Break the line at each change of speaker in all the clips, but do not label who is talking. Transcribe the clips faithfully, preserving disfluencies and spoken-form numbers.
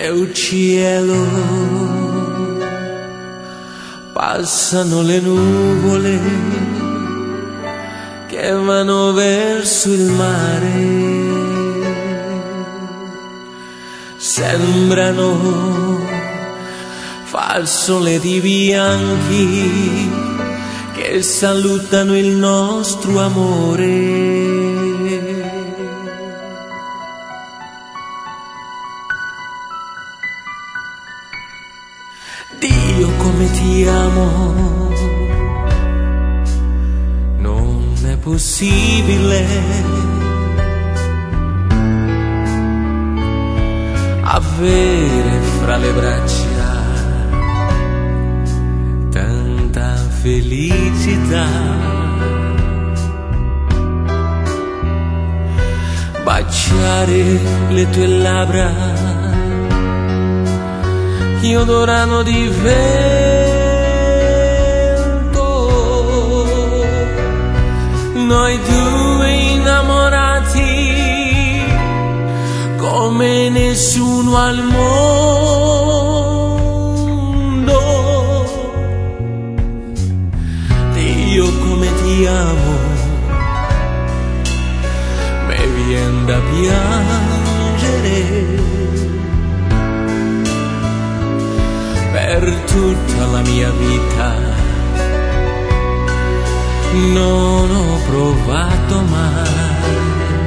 nel cielo passano le nuvole che vanno verso il mare, sembrano fazzoletti bianchi che salutano il nostro amore. Dio, come ti amo, non è possibile avere fra le braccia tanta felicità, baciare le tue labbra che odorano di vento, noi due innamorati come nessuno al mondo. Dio, come ti amo, me vien da piangere. Per tutta la mia vita non ho provato mai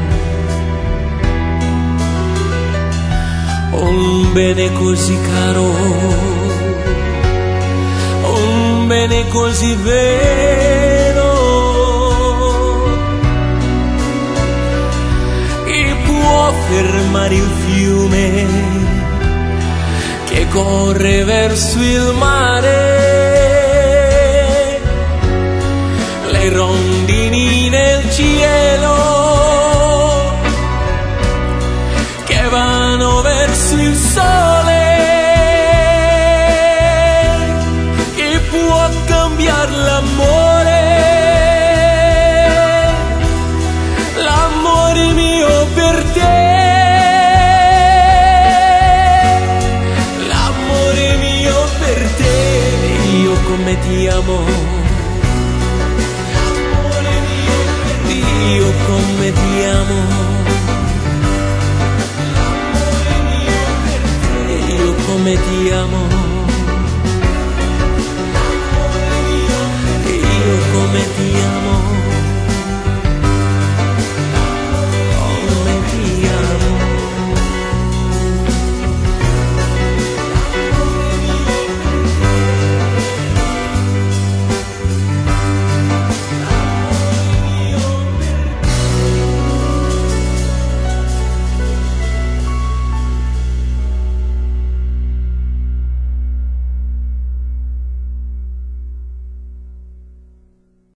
un bene così caro, un bene così vero, che può fermare il fiume che corre verso il mare, le rondini nel cielo che vanno verso il sole, che può cambiare l'amore, l'amore mio per te. Come ti amo, Dio, come ti amo, Dio, come ti amo.